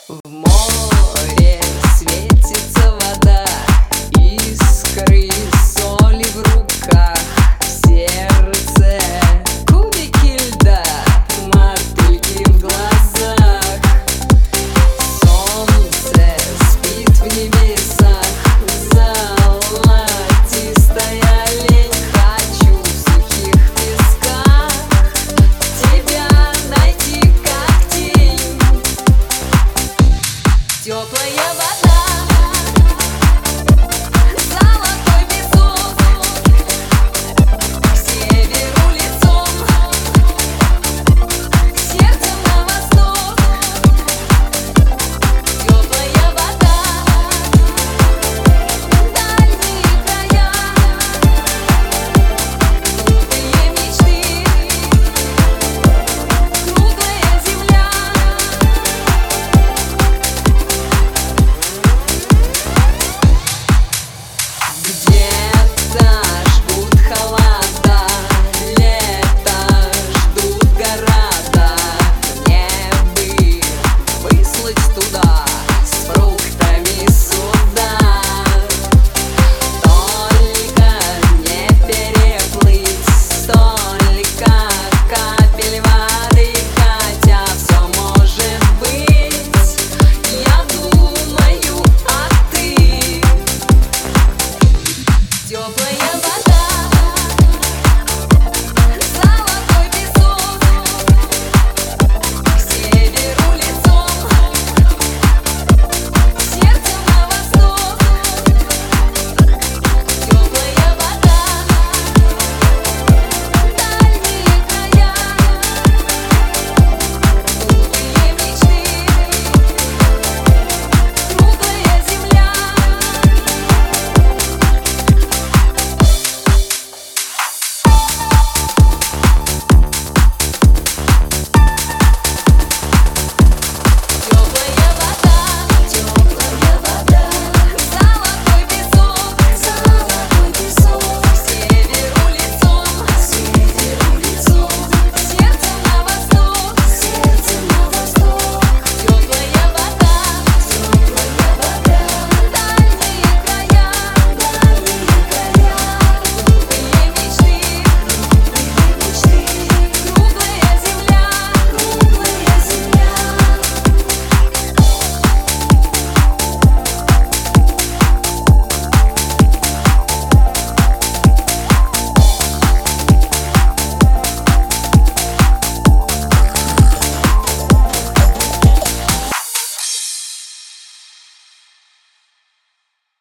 В море светится вода, искры соли в руках, в сердце кубики льда, мотыльки в глазах. Солнце спит в небесах, золотистая лень. Хочу в сухих песках тебя найти, как тень. Теплая вода.